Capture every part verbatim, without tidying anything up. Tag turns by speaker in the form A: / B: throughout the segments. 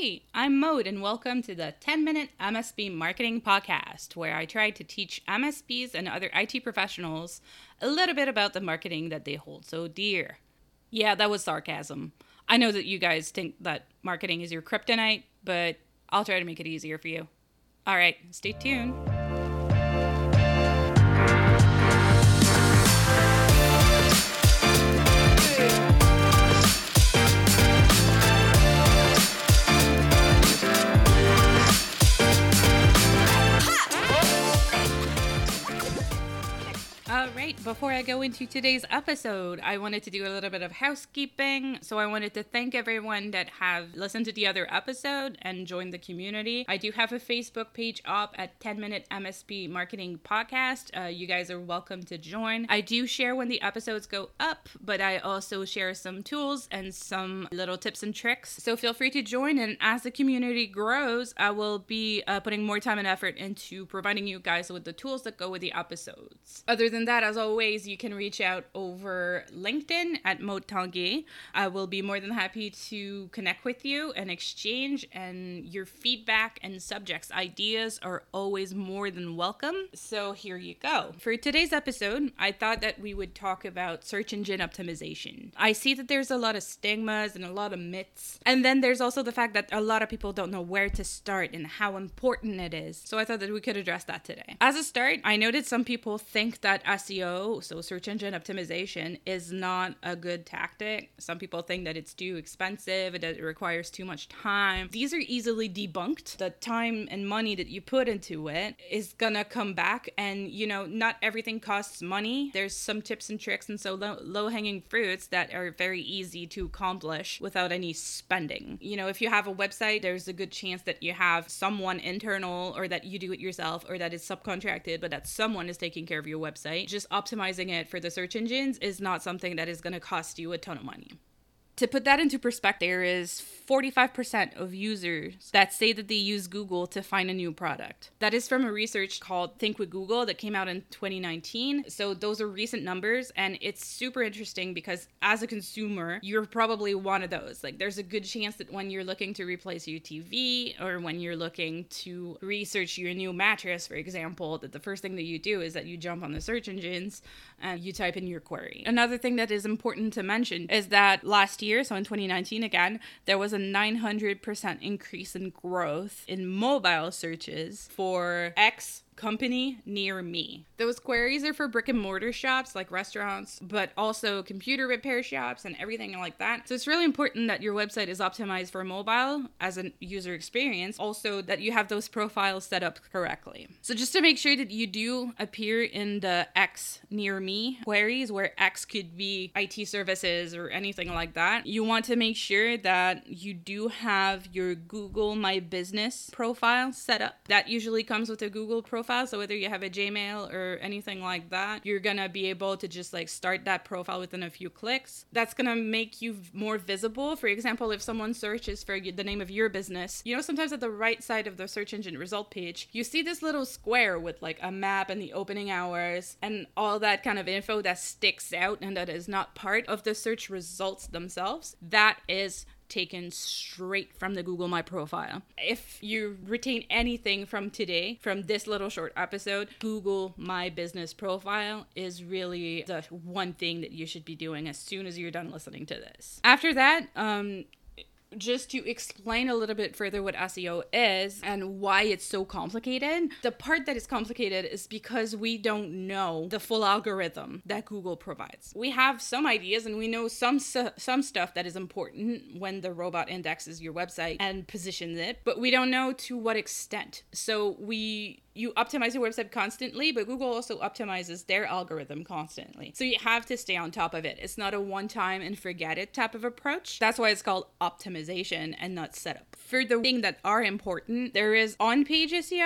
A: Hey, I'm Maude and welcome to the ten minute M S P Marketing Podcast, where I try to teach M S Ps and other I T professionals a little bit about the marketing that they hold so dear. Yeah, that was sarcasm. I know that you guys think that marketing is your kryptonite, but I'll try to make it easier for you. All right, stay tuned. All right, before I go into today's episode, I wanted to do a little bit of housekeeping. So I wanted to thank everyone that have listened to the other episode and joined the community. I do have a Facebook page up at ten minute M S P Marketing Podcast. Uh, you guys are welcome to join. I do share when the episodes go up, but I also share some tools and some little tips and tricks. So feel free to join, and as the community grows, I will be uh, putting more time and effort into providing you guys with the tools that go with the episodes. Other than that, as always, you can reach out over LinkedIn at Maude Tanguay. I will be more than happy to connect with you and exchange, and your feedback and subjects, ideas are always more than welcome. So here you go. For today's episode, I thought that we would talk about search engine optimization. I see that there's a lot of stigmas and a lot of myths, and then there's also the fact that a lot of people don't know where to start and how important it is. So I thought that we could address that today. As a start, I know that some people think that S E O, so search engine optimization, is not a good tactic. Some people think that it's too expensive, that it requires too much time. These are easily debunked. The time and money that you put into it is gonna come back, and you know, not everything costs money. There's some tips and tricks and so low, low-hanging fruits that are very easy to accomplish without any spending. You know, if you have a website, there's a good chance that you have someone internal, or that you do it yourself, or that is subcontracted, but that someone is taking care of your website. Just optimizing it for the search engines is not something that is going to cost you a ton of money. To put that into perspective, there is forty-five percent of users that say that they use Google to find a new product. That is from a research called Think with Google that came out in twenty nineteen. So those are recent numbers, and it's super interesting because as a consumer, you're probably one of those. Like, there's a good chance that when you're looking to replace your T V, or when you're looking to research your new mattress, for example, that the first thing that you do is that you jump on the search engines and you type in your query. Another thing that is important to mention is that last year, so in twenty nineteen again, there was a nine hundred percent increase in growth in mobile searches for X company near me. Those queries are for brick and mortar shops like restaurants, but also computer repair shops and everything like that. So it's really important that your website is optimized for mobile as a user experience. Also, that you have those profiles set up correctly. So just to make sure that you do appear in the X near me queries, where X could be I T services or anything like that, you want to make sure that you do have your Google My Business profile set up. That usually comes with a Google profile. So whether you have a Gmail or anything like that, you're gonna be able to just like start that profile within a few clicks. That's gonna make you more visible. For example, if someone searches for the name of your business, you know, sometimes at the right side of the search engine result page, you see this little square with like a map and the opening hours and all that kind of info that sticks out and that is not part of the search results themselves. That is taken straight from the Google My profile. If you retain anything from today, from this little short episode, Google My Business profile is really the one thing that you should be doing as soon as you're done listening to this. After that, um, just to explain a little bit further what S E O is and why it's so complicated. The part that is complicated is because we don't know the full algorithm that Google provides. We have some ideas and we know some some stuff that is important when the robot indexes your website and positions it, but we don't know to what extent. So we You optimize your website constantly, but Google also optimizes their algorithm constantly. So you have to stay on top of it. It's not a one-time and forget it type of approach. That's why it's called optimization and not setup. For the things that are important, there is on-page S E O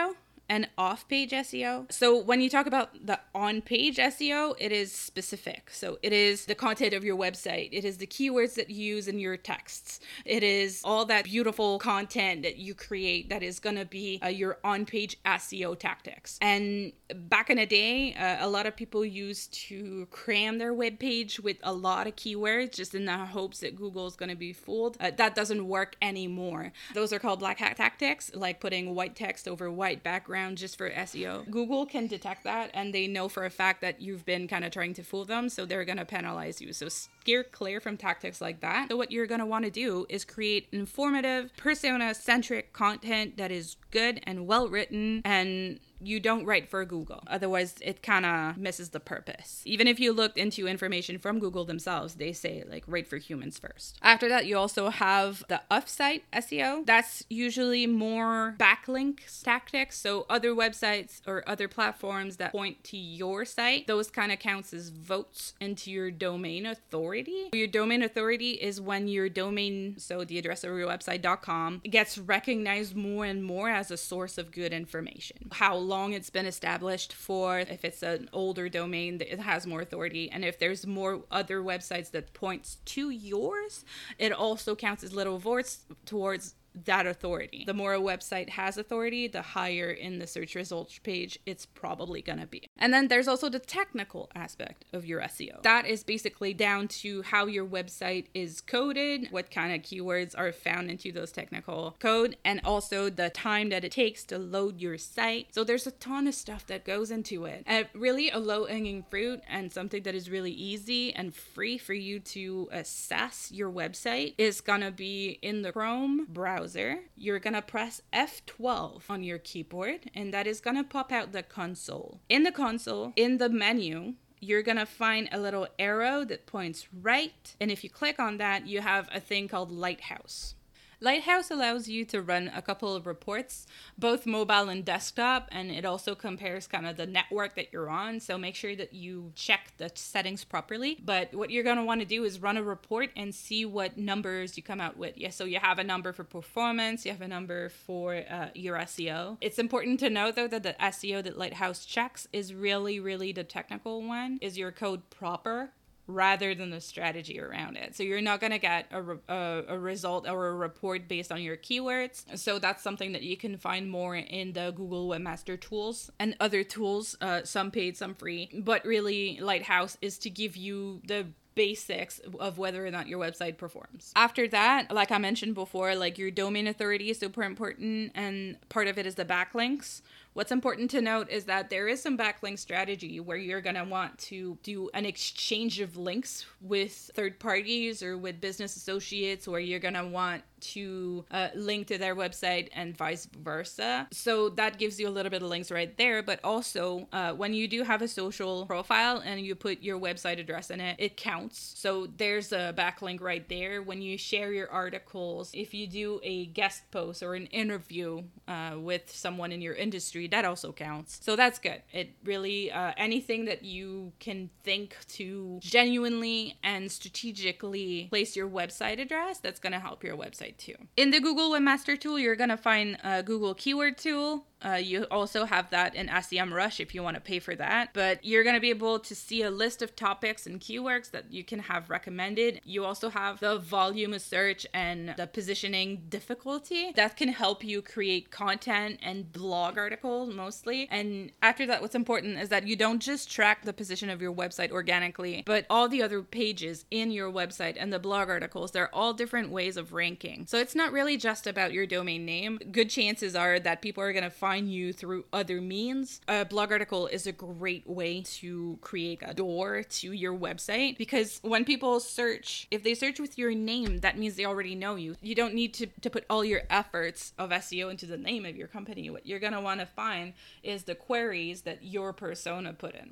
A: and off-page S E O. So when you talk about the on-page S E O, it is specific. So it is the content of your website. It is the keywords that you use in your texts. It is all that beautiful content that you create that is going to be uh, your on-page S E O tactics. And back in the day, uh, a lot of people used to cram their web page with a lot of keywords just in the hopes that Google is going to be fooled. Uh, that doesn't work anymore. Those are called black hat tactics, like putting white text over white background just for S E O. Google can detect that, and they know for a fact that you've been kind of trying to fool them, so they're going to penalize you. So steer clear from tactics like that. So what you're going to want to do is create informative, persona-centric content that is good and well written, and you don't write for Google. Otherwise, it kind of misses the purpose. Even if you looked into information from Google themselves, they say like write for humans first. After that, you also have the off-site S E O. That's usually more backlink tactics. So other websites or other platforms that point to your site, those kind of counts as votes into your domain authority. Your domain authority is when your domain, so the address of your website dot com, gets recognized more and more as a source of good information. How long it's been established for. If it's an older domain, it has more authority, and if there's more other websites that points to yours, it also counts as little votes towards that authority. The more a website has authority, the higher in the search results page it's probably gonna be. And then there's also the technical aspect of your S E O. That is basically down to how your website is coded, what kind of keywords are found into those technical code, and also the time that it takes to load your site. So there's a ton of stuff that goes into it. And really a low-hanging fruit and something that is really easy and free for you to assess your website is gonna be in the Chrome browser. You're gonna press F twelve on your keyboard, and that is gonna pop out the console. In the console, in the menu, you're gonna find a little arrow that points right, and if you click on that, you have a thing called Lighthouse. Lighthouse allows you to run a couple of reports, both mobile and desktop, and it also compares kind of the network that you're on, so make sure that you check the settings properly. But what you're going to want to do is run a report and see what numbers you come out with. Yeah, so you have a number for performance, you have a number for uh, your S E O. It's important to know, though, that the S E O that Lighthouse checks is really, really the technical one. Is your code proper? Rather than the strategy around it. So you're not going to get a, re- a, a result or a report based on your keywords. So that's something that you can find more in the Google Webmaster Tools and other tools, uh, some paid, some free. But really, Lighthouse is to give you the basics of whether or not your website performs. After that, like I mentioned before, like your domain authority is super important, and part of it is the backlinks. What's important to note is that there is some backlink strategy where you're going to want to do an exchange of links with third parties or with business associates, where you're going to want to uh, link to their website and vice versa. So that gives you a little bit of links right there. But also, uh, when you do have a social profile and you put your website address in it, it counts. So there's a backlink right there. When you share your articles, if you do a guest post or an interview uh, with someone in your industry, that also counts. So that's good. It really, uh, anything that you can think to genuinely and strategically place your website address, that's going to help your website too. In the Google Webmaster Tool, you're going to find a Google Keyword Tool. Uh, you also have that in SEMrush if you want to pay for that, but you're going to be able to see a list of topics and keywords that you can have recommended. You also have the volume of search and the positioning difficulty that can help you create content and blog articles mostly. And after that, what's important is that you don't just track the position of your website organically, but all the other pages in your website and the blog articles, they're all different ways of ranking. So it's not really just about your domain name. Good chances are that people are going to find find you through other means. A blog article is a great way to create a door to your website, because when people search, if they search with your name, that means they already know you. You don't need to, to put all your efforts of S E O into the name of your company. What you're going to want to find is the queries that your persona put in.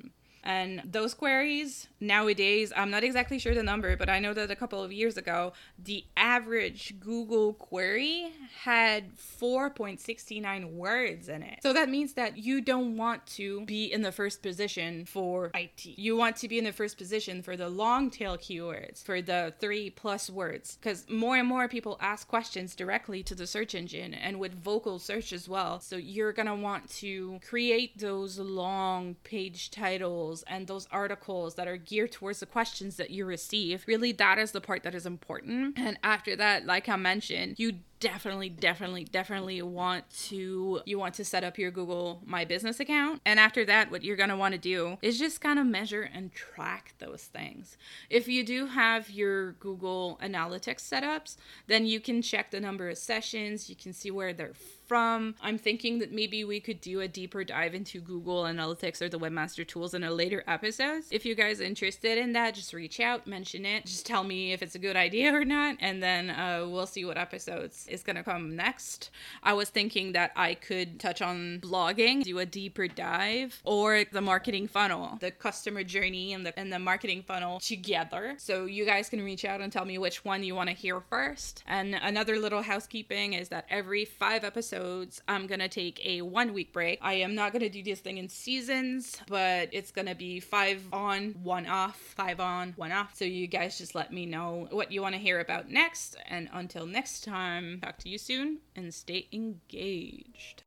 A: And those queries nowadays, I'm not exactly sure the number, but I know that a couple of years ago, the average Google query had four point six nine words in it. So that means that you don't want to be in the first position for I T. You want to be in the first position for the long tail keywords, for the three plus words, because more and more people ask questions directly to the search engine and with vocal search as well. So you're going to want to create those long page titles and those articles that are geared towards the questions that you receive. Really, that is the part that is important. And after that, like I mentioned, you definitely definitely definitely want to you want to set up your Google My Business account. And after that, what you're going to want to do is just kind of measure and track those things. If you do have your Google Analytics setups, then you can check the number of sessions, you can see where they're from. I'm thinking that maybe we could do a deeper dive into Google Analytics or the Webmaster Tools in a later episode. If you guys are interested in that, just reach out, mention it, just tell me if it's a good idea or not, and then uh, we'll see what episodes is going to come next. I was thinking that I could touch on blogging, do a deeper dive, or the marketing funnel, the customer journey and the, and the marketing funnel together. So you guys can reach out and tell me which one you want to hear first. And another little housekeeping is that every five episodes, I'm going to take a one week break. I am not going to do this thing in seasons, but it's going to be five on, one off, five on, one off. So you guys just let me know what you want to hear about next. And until next time, talk to you soon and stay engaged.